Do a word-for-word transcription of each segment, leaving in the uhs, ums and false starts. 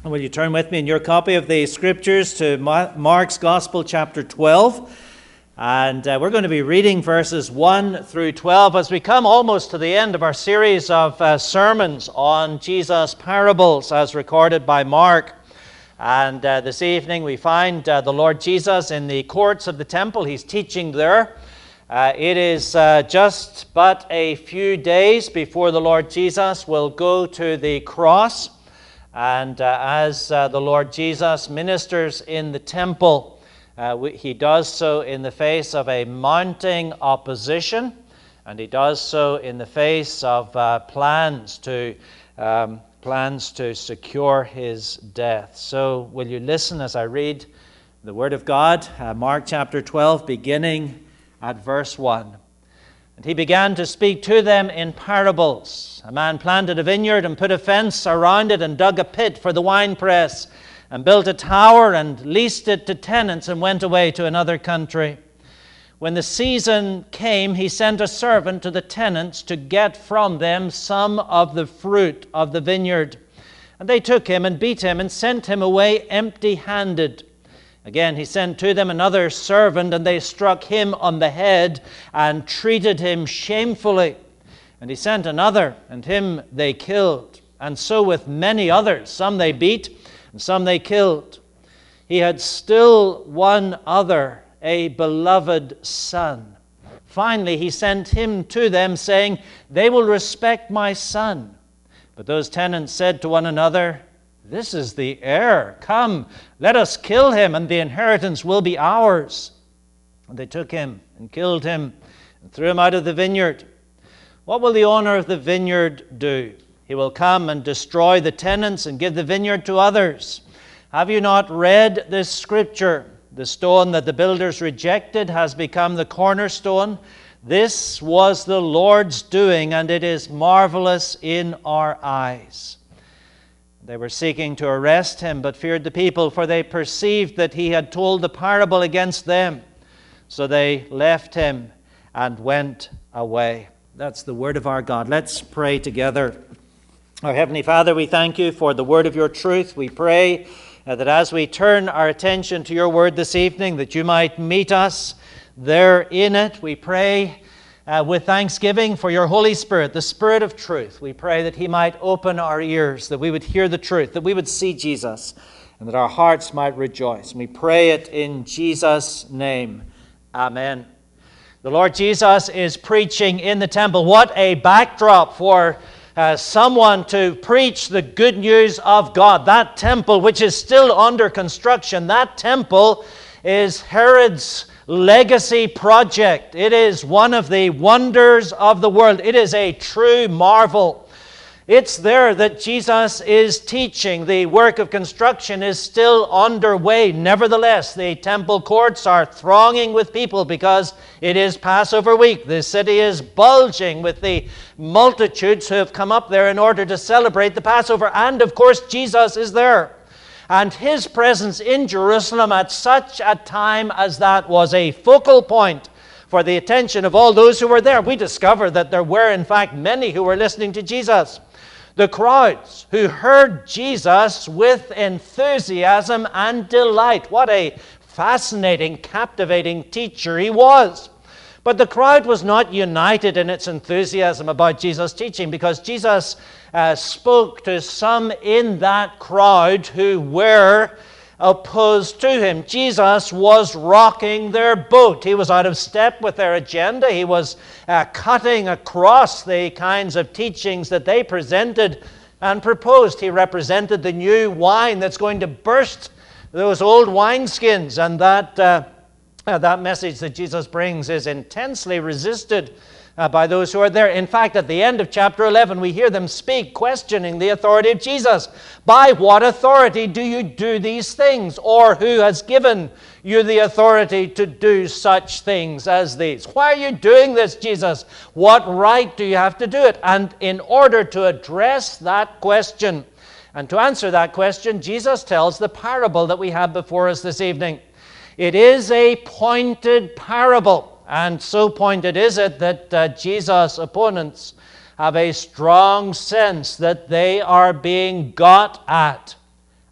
Will you turn with me in your copy of the Scriptures to Mark's Gospel, chapter twelve. And uh, we're going to be reading verses one through twelve as we come almost to the end of our series of uh, sermons on Jesus' parables as recorded by Mark. And uh, this evening we find uh, the Lord Jesus in the courts of the temple. He's teaching there. Uh, it is uh, just but a few days before the Lord Jesus will go to the cross. And uh, as uh, the Lord Jesus ministers in the temple, uh, we, he does so in the face of a mounting opposition, and he does so in the face of uh, plans to um, plans to secure his death. So, will you listen as I read the Word of God, uh, Mark chapter twelve, beginning at verse one. And he began to speak to them in parables. A man planted a vineyard and put a fence around it and dug a pit for the winepress and built a tower and leased it to tenants and went away to another country. When the season came, he sent a servant to the tenants to get from them some of the fruit of the vineyard. And they took him and beat him and sent him away empty-handed. Again, he sent to them another servant, and they struck him on the head and treated him shamefully. And he sent another, and him they killed. And so with many others, some they beat, and some they killed. He had still one other, a beloved son. Finally, he sent him to them, saying, "They will respect my son." But those tenants said to one another, "This is the heir. Come, let us kill him, and the inheritance will be ours." And they took him and killed him and threw him out of the vineyard. What will the owner of the vineyard do? He will come and destroy the tenants and give the vineyard to others. Have you not read this scripture? The stone that the builders rejected has become the cornerstone. This was the Lord's doing, and it is marvelous in our eyes. They were seeking to arrest him, but feared the people, for they perceived that he had told the parable against them. So they left him and went away. That's the word of our God. Let's pray together. Our Heavenly Father, we thank you for the word of your truth. We pray uh, that as we turn our attention to your word this evening, that you might meet us there in it. We pray Uh, with thanksgiving for your Holy Spirit, the Spirit of truth. We pray that he might open our ears, that we would hear the truth, that we would see Jesus, and that our hearts might rejoice. And we pray it in Jesus' name. Amen. The Lord Jesus is preaching in the temple. What a backdrop for uh, someone to preach the good news of God. That temple, which is still under construction, that temple is Herod's legacy project. It is one of the wonders of the world. It is a true marvel. It's there that Jesus is teaching. The work of construction is still underway. Nevertheless, the temple courts are thronging with people because it is Passover week. The city is bulging with the multitudes who have come up there in order to celebrate the Passover. And of course, Jesus is there. And his presence in Jerusalem at such a time as that was a focal point for the attention of all those who were there. We discover that there were, in fact, many who were listening to Jesus. The crowds who heard Jesus with enthusiasm and delight. What a fascinating, captivating teacher he was. But the crowd was not united in its enthusiasm about Jesus' teaching, because Jesus uh, spoke to some in that crowd who were opposed to him. Jesus was rocking their boat. He was out of step with their agenda. He was uh, cutting across the kinds of teachings that they presented and proposed. He represented the new wine that's going to burst those old wineskins, and that uh, Uh, that message that Jesus brings is intensely resisted uh, by those who are there. In fact, at the end of chapter eleven, we hear them speak, questioning the authority of Jesus. By what authority do you do these things? Or who has given you the authority to do such things as these? Why are you doing this, Jesus? What right do you have to do it? And in order to address that question and to answer that question, Jesus tells the parable that we have before us this evening. It is a pointed parable, and so pointed is it that uh, Jesus' opponents have a strong sense that they are being got at.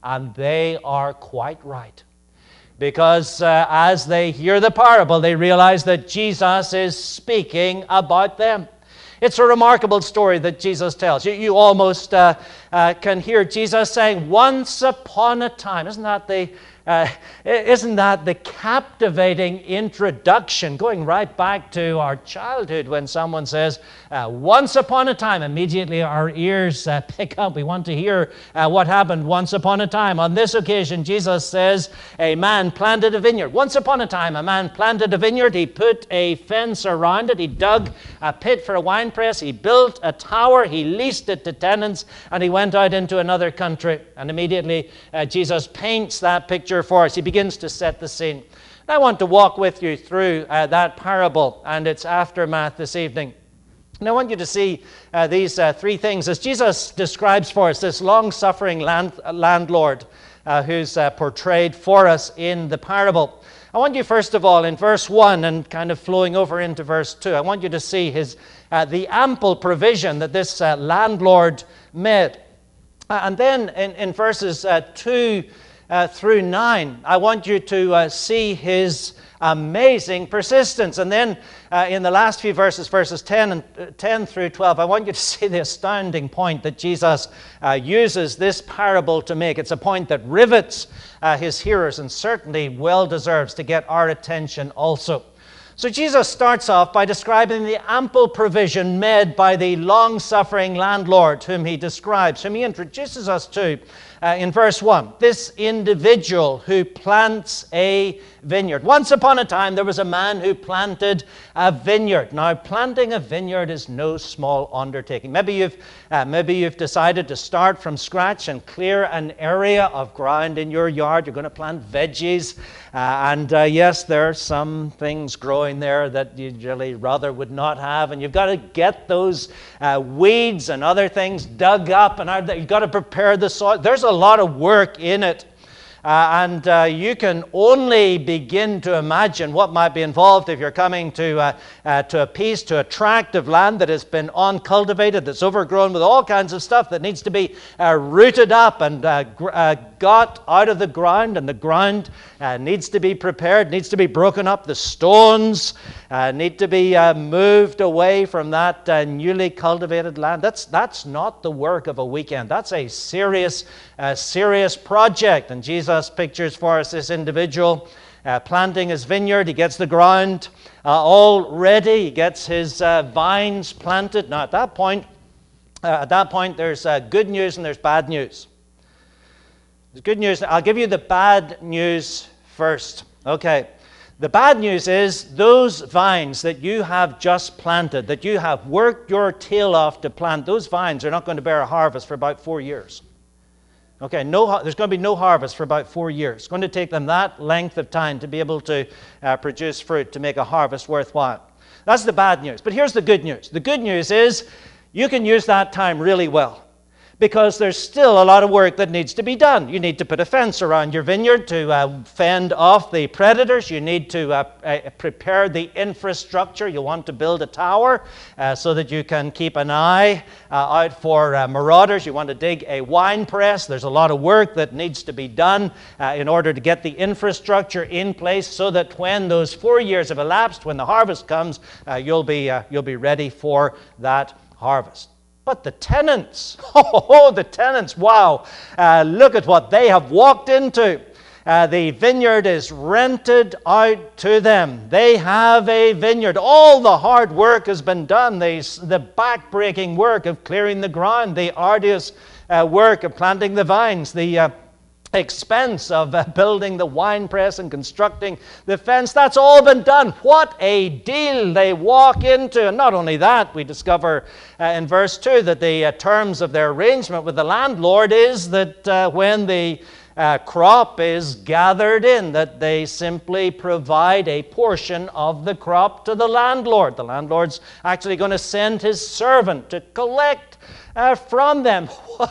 And they are quite right. Because uh, as they hear the parable, they realize that Jesus is speaking about them. It's a remarkable story that Jesus tells. You, you almost uh, uh, can hear Jesus saying, once upon a time. Isn't that the Uh, isn't that the captivating introduction, going right back to our childhood when someone says, uh, once upon a time, immediately our ears uh, pick up. We want to hear uh, what happened once upon a time. On this occasion, Jesus says, a man planted a vineyard. Once upon a time, a man planted a vineyard. He put a fence around it. He dug a pit for a winepress. He built a tower. He leased it to tenants, and he went out into another country. And immediately, uh, Jesus paints that picture for us. He begins to set the scene. And I want to walk with you through uh, that parable and its aftermath this evening. And I want you to see uh, these uh, three things as Jesus describes for us this long-suffering land, uh, landlord uh, who's uh, portrayed for us in the parable. I want you first of all in verse one and kind of flowing over into verse two, I want you to see his uh, the ample provision that this uh, landlord made. Uh, and then in, in verses uh, two Uh, through nine, I want you to uh, see his amazing persistence. And then uh, in the last few verses, verses ten and uh, ten through twelve, I want you to see the astounding point that Jesus uh, uses this parable to make. It's a point that rivets uh, his hearers and certainly well deserves to get our attention also. So Jesus starts off by describing the ample provision made by the long-suffering landlord whom he describes, whom he introduces us to uh, in verse one. This individual who plants a vineyard. Once upon a time, there was a man who planted a vineyard. Now, planting a vineyard is no small undertaking. Maybe you've, uh, maybe you've decided to start from scratch and clear an area of ground in your yard. You're going to plant veggies. Uh, and uh, yes, there are some things growing there that you really rather would not have. And you've got to get those uh, weeds and other things dug up. And you've got to prepare the soil. There's a lot of work in it. Uh, and uh, you can only begin to imagine what might be involved if you're coming to, uh, uh, to a piece, to a tract of land that has been uncultivated, that's overgrown with all kinds of stuff that needs to be uh, rooted up and uh, gr- uh, got out of the ground, and the ground uh, needs to be prepared, needs to be broken up. The stones uh, need to be uh, moved away from that uh, newly cultivated land. That's, that's not the work of a weekend. That's a serious, uh, serious project. And Jesus pictures for us this individual uh, planting his vineyard. He gets the ground uh, all ready. He gets his uh, vines planted. Now, at that point, uh, at that point, there's uh, good news and there's bad news. There's good news. I'll give you the bad news first. Okay. The bad news is those vines that you have just planted, that you have worked your tail off to plant, those vines are not going to bear a harvest for about four years. Okay, no, there's going to be no harvest for about four years. It's going to take them that length of time to be able to uh, produce fruit, to make a harvest worthwhile. That's the bad news. But here's the good news. The good news is you can use that time really well, because there's still a lot of work that needs to be done. You need to put a fence around your vineyard to uh, fend off the predators. You need to uh, uh, prepare the infrastructure. You want to build a tower uh, so that you can keep an eye uh, out for uh, marauders. You want to dig a wine press. There's a lot of work that needs to be done uh, in order to get the infrastructure in place so that when those four years have elapsed, when the harvest comes, uh, you'll be uh, you'll be ready for that harvest. But the tenants, oh, the tenants, wow, uh, look at what they have walked into. Uh, the vineyard is rented out to them. They have a vineyard. All the hard work has been done. The, the back-breaking work of clearing the ground, the arduous uh, work of planting the vines, the uh, expense of uh, building the wine press and constructing the fence. That's all been done. What a deal they walk into. And not only that, we discover uh, in verse two that the uh, terms of their arrangement with the landlord is that uh, when the uh, crop is gathered in, that they simply provide a portion of the crop to the landlord. The landlord's actually going to send his servant to collect uh, from them.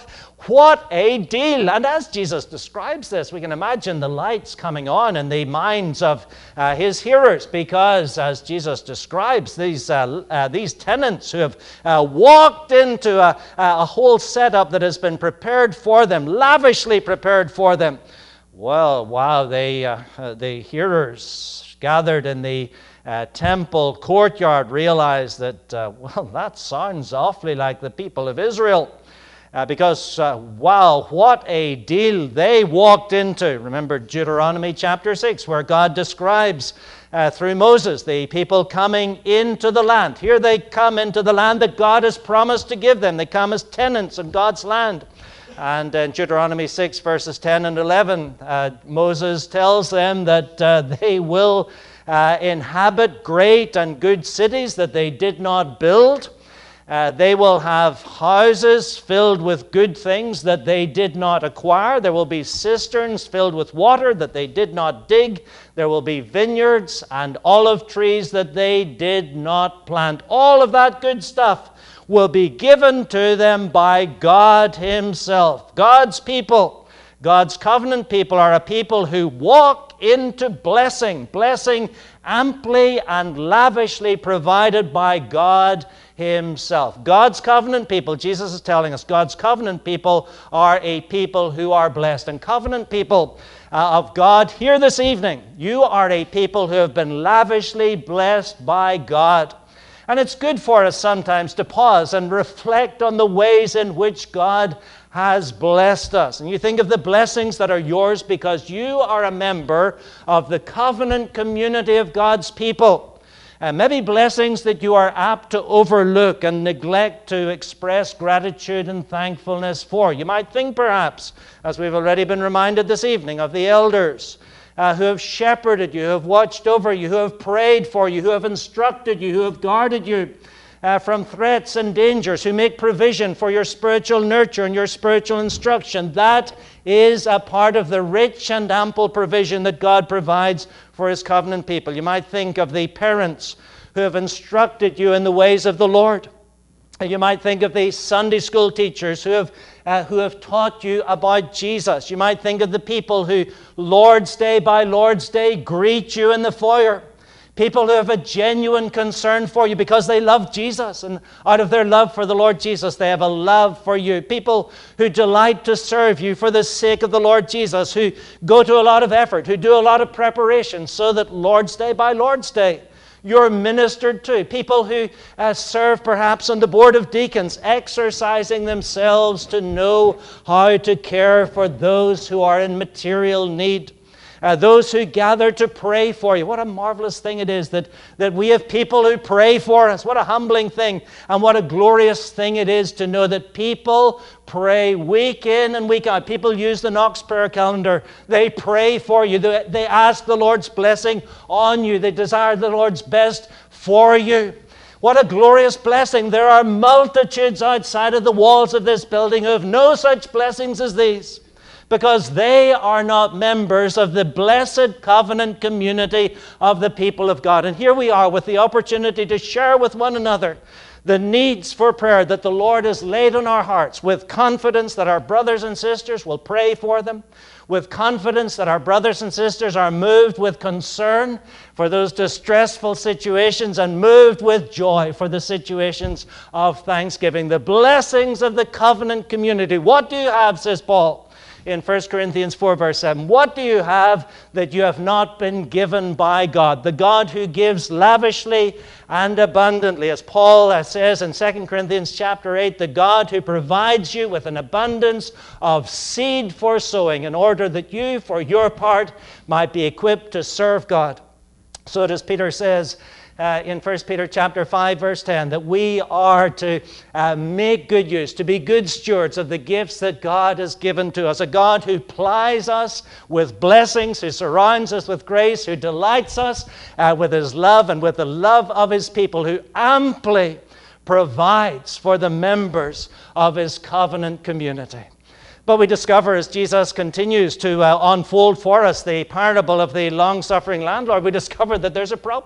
What a deal! And as Jesus describes this, we can imagine the lights coming on in the minds of uh, his hearers, because as Jesus describes these uh, uh, these tenants who have uh, walked into a, a whole setup that has been prepared for them, lavishly prepared for them. Well, wow, they, uh, uh, the hearers gathered in the uh, temple courtyard realized that, uh, well, that sounds awfully like the people of Israel. Uh, because, uh, wow, what a deal they walked into. Remember Deuteronomy chapter six, where God describes uh, through Moses the people coming into the land. Here they come into the land that God has promised to give them. They come as tenants in God's land. And in Deuteronomy six, verses ten and eleven, uh, Moses tells them that uh, they will uh, inhabit great and good cities that they did not build. Uh, they will have houses filled with good things that they did not acquire. There will be cisterns filled with water that they did not dig. There will be vineyards and olive trees that they did not plant. All of that good stuff will be given to them by God himself. God's people, God's covenant people, are a people who walk into blessing, blessing amply and lavishly provided by God himself. God's covenant people, Jesus is telling us, God's covenant people are a people who are blessed. And covenant people uh, of God, here this evening, you are a people who have been lavishly blessed by God. And it's good for us sometimes to pause and reflect on the ways in which God has blessed us. And you think of the blessings that are yours because you are a member of the covenant community of God's people. And maybe blessings that you are apt to overlook and neglect to express gratitude and thankfulness for. You might think perhaps, as we've already been reminded this evening, of the elders uh, who have shepherded you, who have watched over you, who have prayed for you, who have instructed you, who have guarded you uh, from threats and dangers, who make provision for your spiritual nurture and your spiritual instruction. That is a part of the rich and ample provision that God provides for his covenant people. You might think of the parents who have instructed you in the ways of the Lord. You might think of the Sunday school teachers who have uh, who have taught you about Jesus. You might think of the people who, Lord's Day by Lord's Day, greet you in the foyer. People who have a genuine concern for you because they love Jesus, and out of their love for the Lord Jesus, they have a love for you. People who delight to serve you for the sake of the Lord Jesus, who go to a lot of effort, who do a lot of preparation so that Lord's Day by Lord's Day, you're ministered to. People who uh, serve perhaps on the board of deacons, exercising themselves to know how to care for those who are in material need. Uh, those who gather to pray for you. What a marvelous thing it is that, that we have people who pray for us. What a humbling thing, and what a glorious thing it is to know that people pray week in and week out. People use the Knox prayer calendar. They pray for you. They, they ask the Lord's blessing on you. They desire the Lord's best for you. What a glorious blessing. There are multitudes outside of the walls of this building who have no such blessings as these, because they are not members of the blessed covenant community of the people of God. And here we are with the opportunity to share with one another the needs for prayer that the Lord has laid on our hearts, with confidence that our brothers and sisters will pray for them, with confidence that our brothers and sisters are moved with concern for those distressful situations and moved with joy for the situations of thanksgiving. The blessings of the covenant community. What do you have, says Paul in First Corinthians four, verse seven. What do you have that you have not been given by God? The God who gives lavishly and abundantly. As Paul says in Second Corinthians chapter eight, the God who provides you with an abundance of seed for sowing in order that you, for your part, might be equipped to serve God. So does Peter says, Uh, in First Peter chapter five, verse ten, that we are to uh, make good use, to be good stewards of the gifts that God has given to us. A God who plies us with blessings, who surrounds us with grace, who delights us uh, with his love and with the love of his people, who amply provides for the members of his covenant community. But we discover, as Jesus continues to uh, unfold for us the parable of the long-suffering landlord, we discover that there's a problem.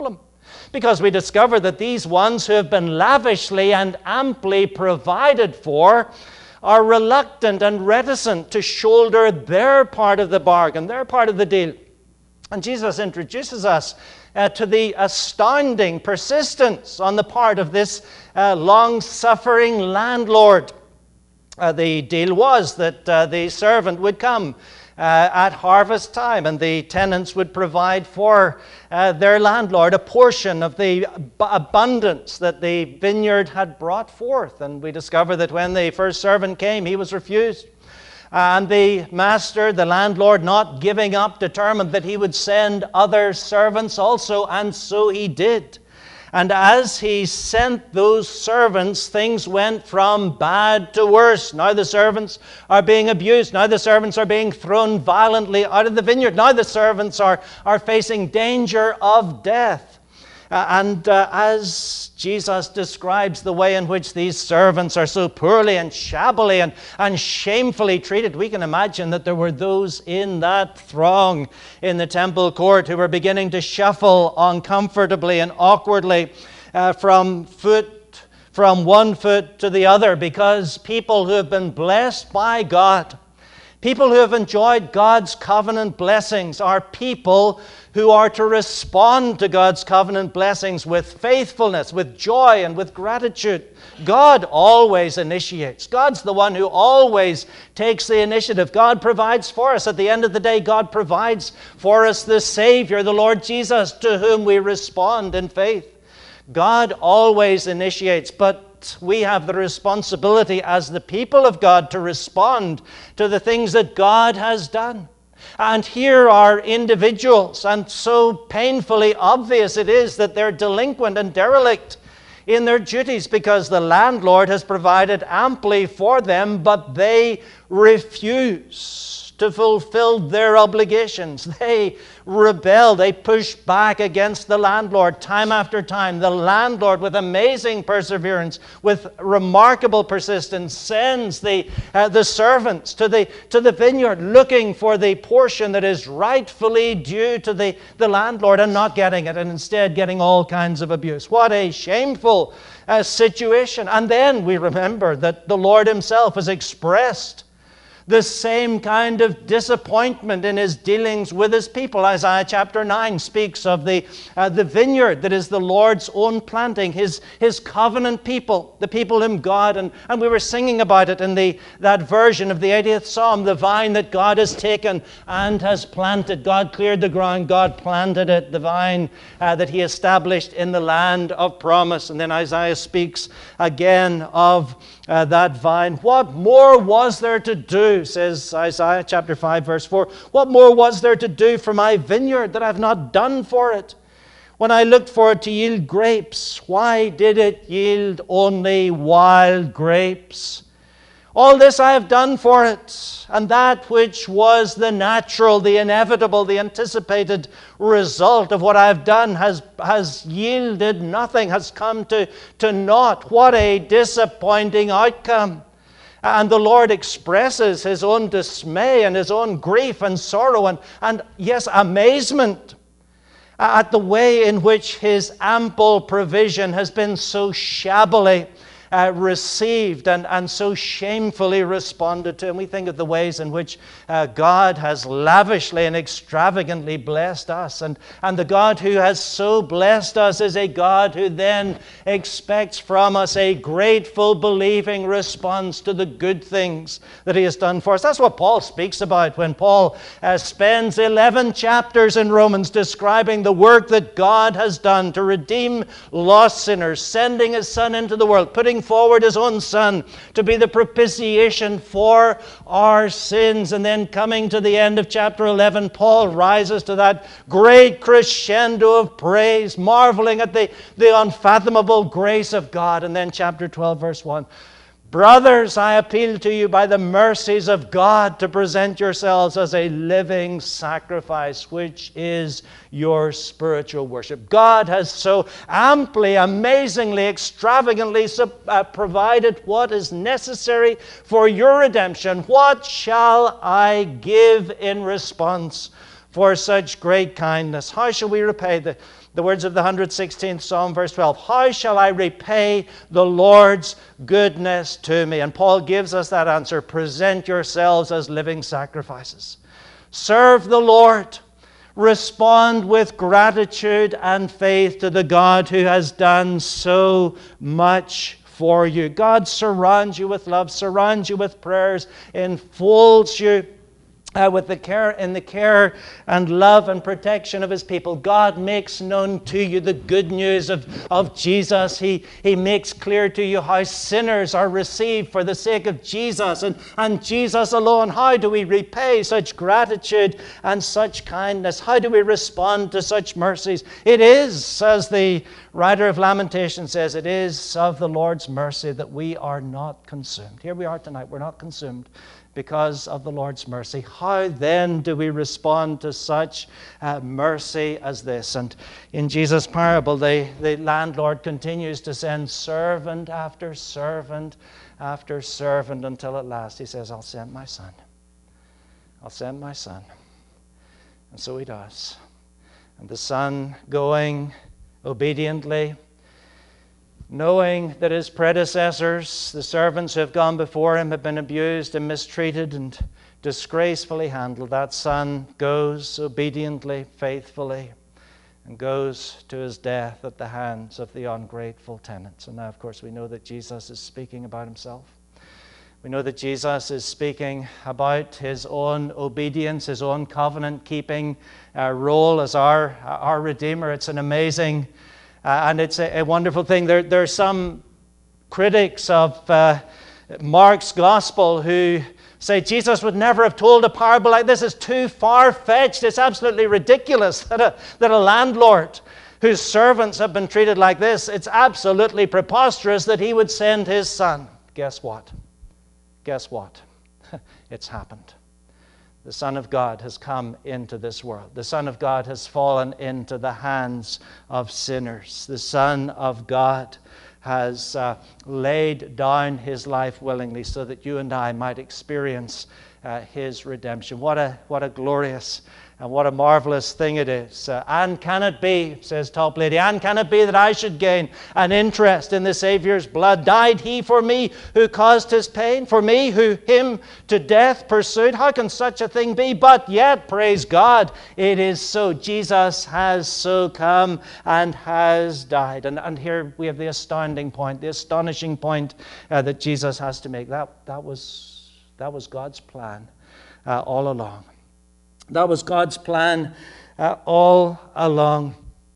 Because we discover that these ones who have been lavishly and amply provided for are reluctant and reticent to shoulder their part of the bargain, their part of the deal. And Jesus introduces us uh, to the astounding persistence on the part of this uh, long-suffering landlord. Uh, the deal was that uh, the servant would come uh, at harvest time, and the tenants would provide for uh, their landlord a portion of the ab- abundance that the vineyard had brought forth. And we discover that when the first servant came, he was refused. And the master, the landlord, not giving up, determined that he would send other servants also, and so he did. And as he sent those servants, things went from bad to worse. Now the servants are being abused. Now the servants are being thrown violently out of the vineyard. Now the servants are, are facing danger of death. Uh, and uh, as Jesus describes the way in which these servants are so poorly and shabbily and, and shamefully treated, we can imagine that there were those in that throng in the temple court who were beginning to shuffle uncomfortably and awkwardly uh, from foot, from one foot to the other, because people who have been blessed by God, people who have enjoyed God's covenant blessings, are people who are to respond to God's covenant blessings with faithfulness, with joy, and with gratitude. God always initiates. God's the one who always takes the initiative. God provides for us. At the end of the day, God provides for us the Savior, the Lord Jesus, to whom we respond in faith. God always initiates, but we have the responsibility as the people of God to respond to the things that God has done. And here are individuals, and so painfully obvious it is that they're delinquent and derelict in their duties, because the landlord has provided amply for them, but they refuse to fulfill their obligations. They rebel. They push back against the landlord time after time. The landlord, with amazing perseverance, with remarkable persistence, sends the, uh, the servants to the, to the vineyard looking for the portion that is rightfully due to the, the landlord, and not getting it, and instead getting all kinds of abuse. What a shameful uh, situation. And then we remember that the Lord himself has expressed the same kind of disappointment in his dealings with his people. Isaiah chapter nine speaks of the, uh, the vineyard that is the Lord's own planting, his, his covenant people, the people whom God, and, and we were singing about it in the, that version of the eightieth Psalm, the vine that God has taken and has planted. God cleared the ground, God planted it, the vine uh, that he established in the land of promise. And then Isaiah speaks again of Uh, that vine. What more was there to do, says Isaiah chapter five, verse four. What more was there to do for my vineyard that I've not done for it? When I looked for it to yield grapes, why did it yield only wild grapes? All this I have done for it, and that which was the natural, the inevitable, the anticipated result of what I have done has, has yielded nothing, has come to, to naught. What a disappointing outcome. And the Lord expresses his own dismay and his own grief and sorrow and, and yes, amazement at the way in which his ample provision has been so shabbily Uh, received and, and so shamefully responded to. And we think of the ways in which uh, God has lavishly and extravagantly blessed us. And, and the God who has so blessed us is a God who then expects from us a grateful, believing response to the good things that he has done for us. That's what Paul speaks about when Paul uh, spends eleven chapters in Romans describing the work that God has done to redeem lost sinners, sending his Son into the world, putting forward his own Son to be the propitiation for our sins. And then coming to the end of chapter eleven, Paul rises to that great crescendo of praise, marveling at the, the unfathomable grace of God. And then chapter twelve, verse one. Brothers, I appeal to you by the mercies of God to present yourselves as a living sacrifice, which is your spiritual worship. God has so amply, amazingly, extravagantly uh, provided what is necessary for your redemption. What shall I give in response for such great kindness? How shall we repay the The words of the one hundred sixteenth Psalm, verse twelve. How shall I repay the Lord's goodness to me? And Paul gives us that answer. Present yourselves as living sacrifices. Serve the Lord. Respond with gratitude and faith to the God who has done so much for you. God surrounds you with love, surrounds you with prayers, enfolds you Uh, with the care in the care and love and protection of His people. God makes known to you the good news of, of Jesus. He, he makes clear to you how sinners are received for the sake of Jesus and, and Jesus alone. How do we repay such gratitude and such kindness? How do we respond to such mercies? It is, as the writer of Lamentations says, it is of the Lord's mercy that we are not consumed. Here we are tonight, we're not consumed because of the Lord's mercy. How then do we respond to such uh, mercy as this? And in Jesus' parable, the, the landlord continues to send servant after servant after servant until at last he says, I'll send my son. I'll send my son. And so he does. And the son going obediently, knowing that his predecessors, the servants who have gone before him, have been abused and mistreated and disgracefully handled, that son goes obediently, faithfully, and goes to his death at the hands of the ungrateful tenants. And now, of course, we know that Jesus is speaking about himself. We know that Jesus is speaking about his own obedience, his own covenant-keeping uh, role as our, our Redeemer. It's an amazing Uh, and it's a, a wonderful thing. There, there are some critics of uh, Mark's gospel who say Jesus would never have told a parable like this. It's too far-fetched. It's absolutely ridiculous that a, that a landlord whose servants have been treated like this, it's absolutely preposterous that he would send his son. Guess what? Guess what? It's happened. The Son of God has come into this world. The Son of God has fallen into the hands of sinners. The Son of God has uh, laid down his life willingly so that you and I might experience uh, his redemption. What a, what a glorious and what a marvelous thing it is. Uh, and can it be, says Top Lady, and can it be that I should gain an interest in the Savior's blood? Died he for me who caused his pain? For me who him to death pursued? How can such a thing be? But yet, praise God, it is so. Jesus has so come and has died. And, and here we have the astounding point, the astonishing point uh, that Jesus has to make. That, that, was, that was God's plan uh, all along. That was God's plan uh, all along.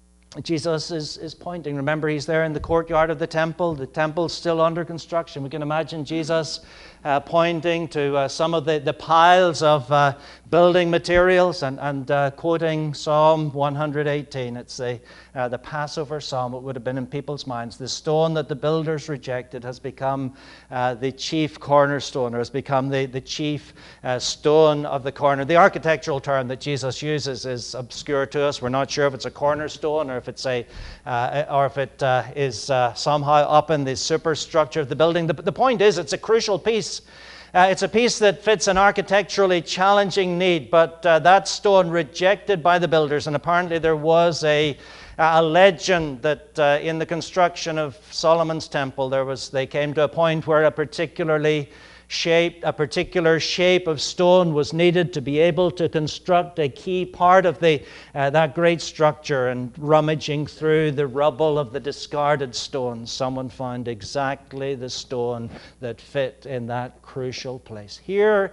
Jesus is, is pointing. Remember, he's there in the courtyard of the temple. The temple's still under construction. We can imagine Jesus uh, pointing to uh, some of the, the piles of uh, building materials and, and uh, quoting Psalm one hundred eighteen. It's the, uh, the Passover psalm. It would have been in people's minds. The stone that the builders rejected has become uh, the chief cornerstone, or has become the, the chief uh, stone of the corner. The architectural term that Jesus uses is obscure to us. We're not sure if it's a cornerstone or if it's a, uh, or if it uh, is uh, somehow up in the superstructure of the building. The, the point is, it's a crucial piece. Uh, it's a piece that fits an architecturally challenging need, but uh, that stone rejected by the builders, and apparently there was a, a legend that uh, in the construction of Solomon's temple, there was they came to a point where a particularly shaped, a particular shape of stone was needed to be able to construct a key part of the uh, that great structure. And rummaging through the rubble of the discarded stones, someone found exactly the stone that fit in that crucial place. Here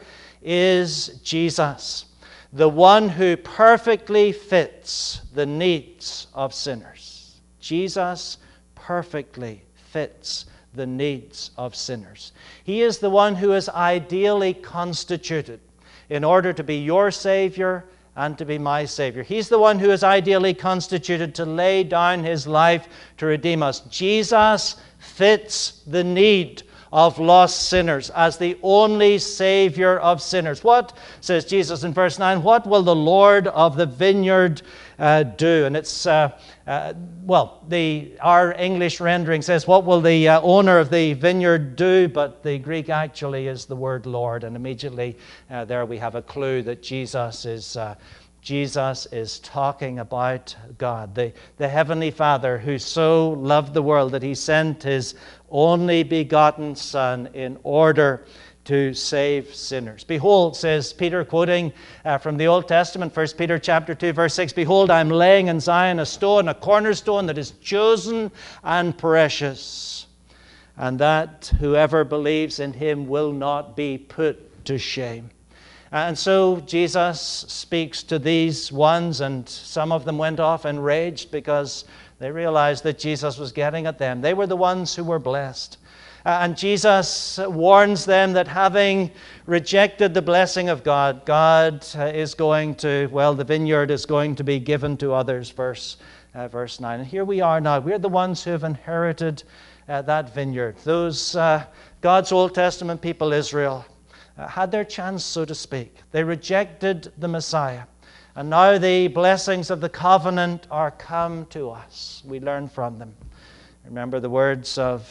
is Jesus, the one who perfectly fits the needs of sinners. Jesus perfectly fits the needs of sinners. He is the one who is ideally constituted in order to be your Savior and to be my Savior. He's the one who is ideally constituted to lay down his life to redeem us. Jesus fits the need of lost sinners as the only Savior of sinners. What, says Jesus in verse nine, what will the Lord of the vineyard uh, do? And it's, uh, uh, well, the our English rendering says, what will the uh, owner of the vineyard do? But the Greek actually is the word Lord. And immediately uh, there we have a clue that Jesus is uh, Jesus is talking about God, the, the Heavenly Father who so loved the world that he sent his only begotten Son in order to save sinners. Behold, says Peter, quoting uh, from the Old Testament, First Peter chapter two, verse six, behold, I'm laying in Zion a stone, a cornerstone that is chosen and precious, and that whoever believes in him will not be put to shame. And so Jesus speaks to these ones, and some of them went off enraged because they realized that Jesus was getting at them. They were the ones who were blessed. Uh, and Jesus warns them that having rejected the blessing of God, God uh, is going to, well, the vineyard is going to be given to others, verse, uh, verse nine. And here we are now. We're the ones who have inherited uh, that vineyard. Those, uh, God's Old Testament people, Israel, uh, had their chance, so to speak. They rejected the Messiah. And now the blessings of the covenant are come to us. We learn from them. Remember the words of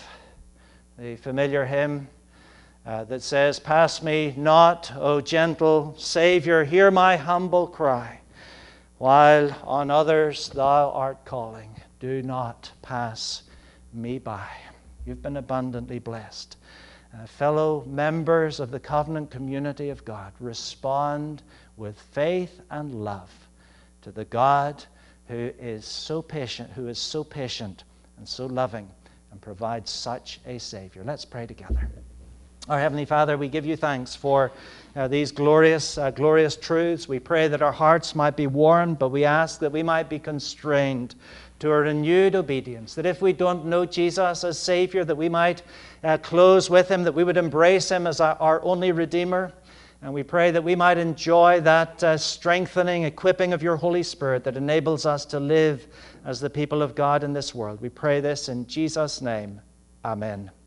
the familiar hymn uh, that says, pass me not, O gentle Savior, hear my humble cry. While on others thou art calling, do not pass me by. You've been abundantly blessed. Uh, fellow members of the covenant community of God, respond with faith and love to the God who is so patient, who is so patient and so loving, and provides such a Savior. Let's pray together. Our Heavenly Father, we give you thanks for uh, these glorious, uh, glorious truths. We pray that our hearts might be warmed, but we ask that we might be constrained to a renewed obedience, that if we don't know Jesus as Savior, that we might uh, close with him, that we would embrace him as our, our only Redeemer. And we pray that we might enjoy that uh, strengthening, equipping of your Holy Spirit that enables us to live as the people of God in this world. We pray this in Jesus' name. Amen.